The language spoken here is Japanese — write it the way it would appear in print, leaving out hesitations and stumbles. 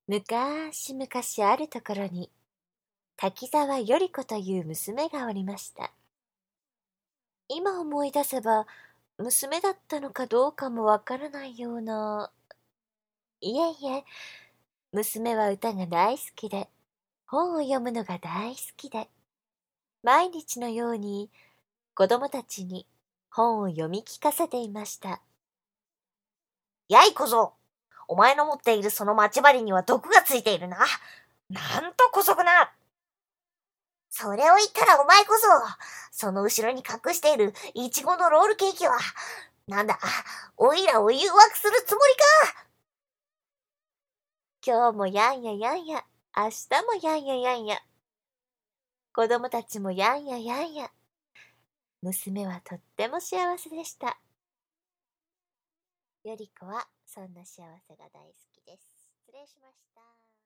むかしむかしあるところに、滝沢頼子という娘がおりました。今思い出せば、娘だったのかどうかもわからないような。いえいえ、娘は歌が大好きで、本を読むのが大好きで、毎日のように子供たちに本を読み聞かせていました。 やい小僧、お前の持っているその待ち針には毒がついているな。なんと姑息な。それを言ったらお前こそ、その後ろに隠しているイチゴのロールケーキは、なんだ、おいらを誘惑するつもりか。 今日もやんややんや、明日もやんややんや。子供たちもやんややんや。娘はとっても幸せでした。より子はそんな幸せが大好きです。失礼しました。